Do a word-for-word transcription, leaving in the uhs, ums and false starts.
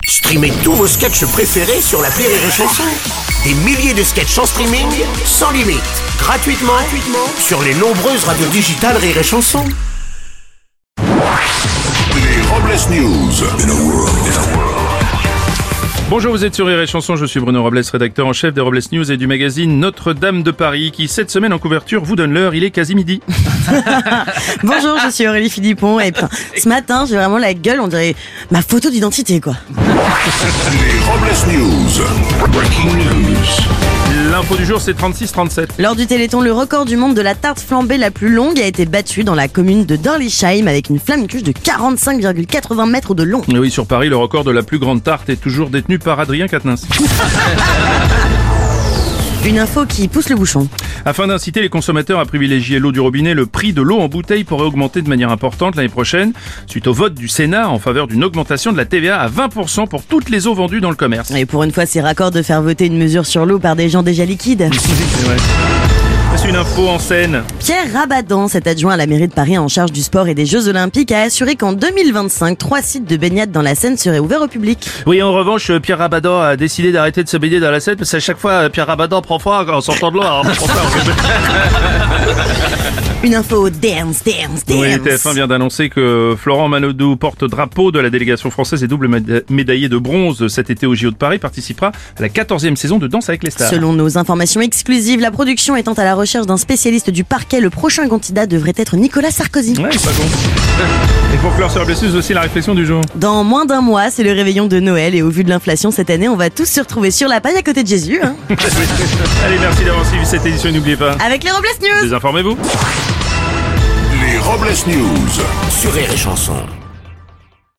Streamez tous vos sketchs préférés sur l'appli Rire et Chanson. Des milliers de sketchs en streaming, sans limite, gratuitement, gratuitement sur les nombreuses radios digitales Rire et Chanson. Les Robles News. In a world, in a world. Bonjour, vous êtes sur Rire et Chanson, je suis Bruno Robles, rédacteur en chef des Robles News et du magazine Notre-Dame de Paris, qui cette semaine en couverture vous donne l'heure, il est quasi midi. Bonjour, je suis Aurélie Philippon et putain, ce matin j'ai vraiment la gueule, on dirait ma photo d'identité quoi. Les Robles News. Breaking news. L'info du jour c'est trente-six trente-sept. Lors du Téléthon, le record du monde de la tarte flambée la plus longue a été battu dans la commune de Dorlisheim avec une flamme-cuche de quarante-cinq virgule quatre-vingts mètres de long. Et oui, sur Paris, le record de la plus grande tarte est toujours détenu par Adrien Quatennens. Une info qui pousse le bouchon. Afin d'inciter les consommateurs à privilégier l'eau du robinet, le prix de l'eau en bouteille pourrait augmenter de manière importante l'année prochaine, suite au vote du Sénat en faveur d'une augmentation de la T V A à vingt pour cent pour toutes les eaux vendues dans le commerce. Et pour une fois, c'est raccord de faire voter une mesure sur l'eau par des gens déjà liquides. C'est vrai. C'est une info en scène. Pierre Rabadan, cet adjoint à la mairie de Paris en charge du sport et des Jeux Olympiques, a assuré qu'en deux mille vingt-cinq, trois sites de baignade dans la Seine seraient ouverts au public. Oui, en revanche, Pierre Rabadan a décidé d'arrêter de se baigner dans la Seine parce qu'à chaque fois, Pierre Rabadan prend froid en sortant de l'eau. Alors, prend froid. Une info dance, dance, dance. Oui, T F un vient d'annoncer que Florent Manodou, porte-drapeau de la délégation française et double médaillé de bronze cet été au J O de Paris, participera à la quatorzième saison de Danse avec les stars. Selon nos informations exclusives, la production étant à la recherche d'un spécialiste du parquet, le prochain candidat devrait être Nicolas Sarkozy. Ouais, c'est pas con. Et pour clore sur la blessure, aussi la réflexion du jour. Dans moins d'un mois, c'est le réveillon de Noël et au vu de l'inflation cette année, on va tous se retrouver sur la paille à côté de Jésus. Hein. Allez, merci d'avoir suivi cette édition et n'oubliez pas... Avec les Robles News. Désinformez-vous. Les Robles News. Sur Rire et Chanson.